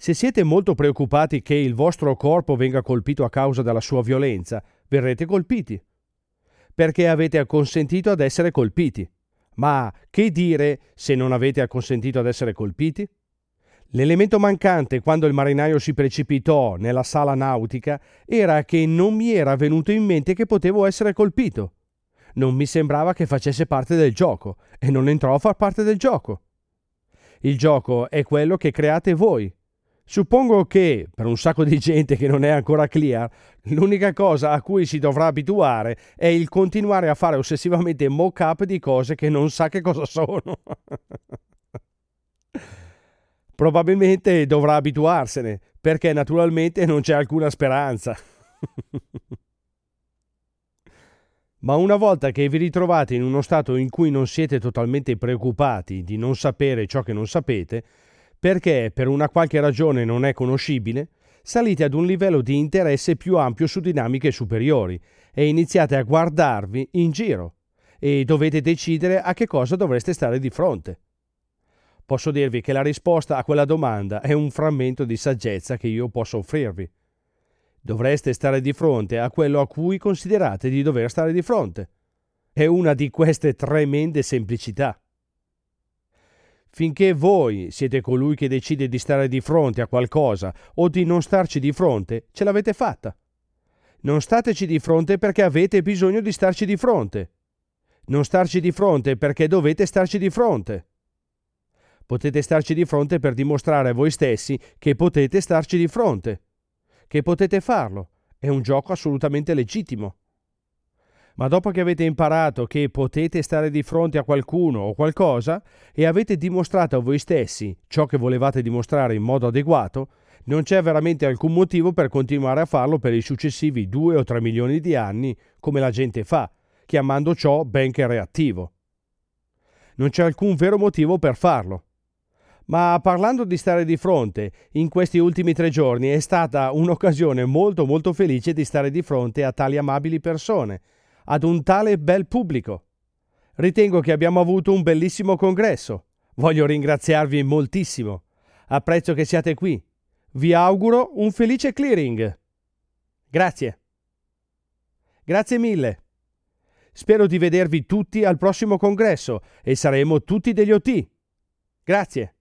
Se siete molto preoccupati che il vostro corpo venga colpito a causa della sua violenza, verrete colpiti. Perché avete acconsentito ad essere colpiti. Ma che dire se non avete acconsentito ad essere colpiti? L'elemento mancante quando il marinaio si precipitò nella sala nautica era che non mi era venuto in mente che potevo essere colpito. Non mi sembrava che facesse parte del gioco e non entrò a far parte del gioco. Il gioco è quello che create voi. Suppongo che, per un sacco di gente che non è ancora clear, l'unica cosa a cui si dovrà abituare è il continuare a fare ossessivamente mock-up di cose che non sa che cosa sono. Probabilmente dovrà abituarsene, perché naturalmente non c'è alcuna speranza. Ma una volta che vi ritrovate in uno stato in cui non siete totalmente preoccupati di non sapere ciò che non sapete, perché per una qualche ragione non è conoscibile, salite ad un livello di interesse più ampio su dinamiche superiori e iniziate a guardarvi in giro e dovete decidere a che cosa dovreste stare di fronte. Posso dirvi che la risposta a quella domanda è un frammento di saggezza che io posso offrirvi. Dovreste stare di fronte a quello a cui considerate di dover stare di fronte. È una di queste tremende semplicità. Finché voi siete colui che decide di stare di fronte a qualcosa o di non starci di fronte, ce l'avete fatta. Non stateci di fronte perché avete bisogno di starci di fronte. Non starci di fronte perché dovete starci di fronte. Potete starci di fronte per dimostrare a voi stessi che potete starci di fronte, che potete farlo. È un gioco assolutamente legittimo. Ma dopo che avete imparato che potete stare di fronte a qualcuno o qualcosa e avete dimostrato a voi stessi ciò che volevate dimostrare in modo adeguato, non c'è veramente alcun motivo per continuare a farlo per i successivi 2 o 3 milioni di anni come la gente fa, chiamando ciò benché reattivo. Non c'è alcun vero motivo per farlo. Ma parlando di stare di fronte, in questi ultimi 3 giorni è stata un'occasione molto molto felice di stare di fronte a tali amabili persone, ad un tale bel pubblico. Ritengo che abbiamo avuto un bellissimo congresso. Voglio ringraziarvi moltissimo. Apprezzo che siate qui. Vi auguro un felice clearing. Grazie. Grazie mille. Spero di vedervi tutti al prossimo congresso e saremo tutti degli OT. Grazie.